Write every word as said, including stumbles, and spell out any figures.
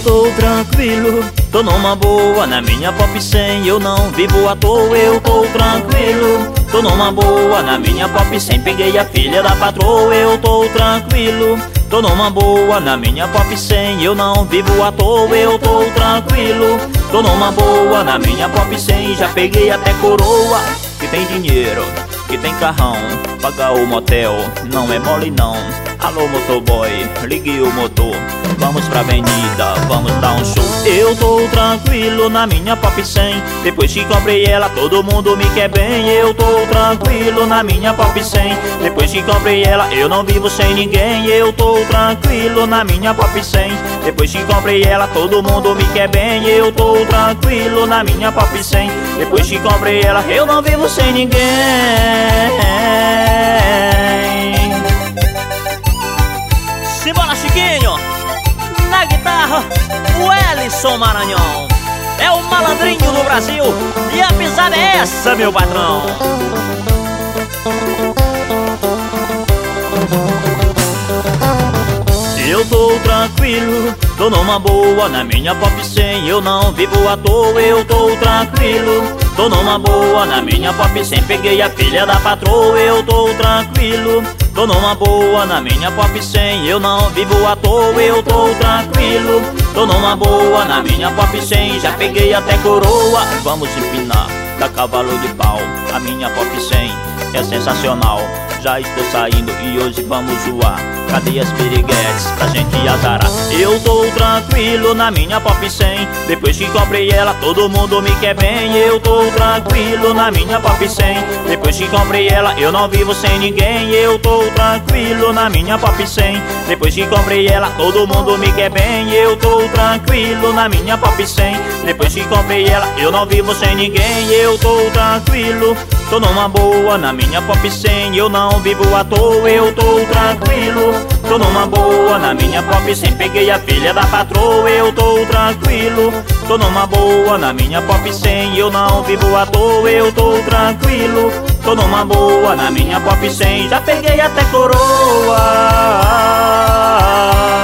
tô tranquilo, tô numa boa na minha Pop cem. Eu não vivo à toa, eu tô tranquilo, tô numa boa na minha Pop cem. Peguei a filha da patroa, eu tô tranquilo, tô numa boa na minha Pop cem. Eu não vivo à toa, eu tô tranquilo, tô numa boa na minha Pop cem. Já peguei até coroa, que tem dinheiro, que tem carrão, pagar o motel não é mole não. Alô motoboy, ligue o motor, vamos pra avenida, vamos dar um show. Eu tô tranquilo na minha Pop cem, depois que comprei ela todo mundo me quer bem. Eu tô tranquilo na minha Pop cem, depois que comprei ela eu não vivo sem ninguém. Eu tô tranquilo na minha Pop cem, depois que comprei ela todo mundo me quer bem. Eu tô tranquilo na minha Pop cem, depois que comprei ela eu não vivo sem ninguém. Simbora, Chiquinho! Na guitarra, o Ellison Maranhão. É o malandrinho do Brasil e a pisada é essa, meu patrão. Eu tô tranquilo, tô numa boa na minha Pop cem. Eu não vivo à toa, eu tô tranquilo, tô numa boa na minha Pop cem. Peguei a filha da patroa, eu tô tranquilo, tô numa boa na minha Pop cem. Eu não vivo à toa, eu tô tranquilo, tô numa boa na minha Pop cem. Já peguei até coroa, vamos empinar, da cavalo de pau. A minha Pop cem é sensacional, já estou saindo e hoje vamos zoar. Cadê as piriguetes pra gente azarar? Eu tô tranquilo na minha Pop cem, depois que comprei ela todo mundo me quer bem. Eu tô tranquilo na minha Pop cem, depois que comprei ela eu não vivo sem ninguém. Eu tô tranquilo na minha Pop cem, depois que comprei ela todo mundo me quer bem. Eu tô tranquilo na minha Pop cem, depois que comprei ela eu não vivo sem ninguém. Eu tô tranquilo, tô numa boa na minha Pop cem. Eu não vivo à toa, eu tô tranquilo, tô numa boa na minha Pop cem. Peguei a filha da patroa, eu tô tranquilo, tô numa boa na minha Pop cem. Eu não vivo à toa, eu tô tranquilo, tô numa boa na minha Pop cem. Já peguei até coroa.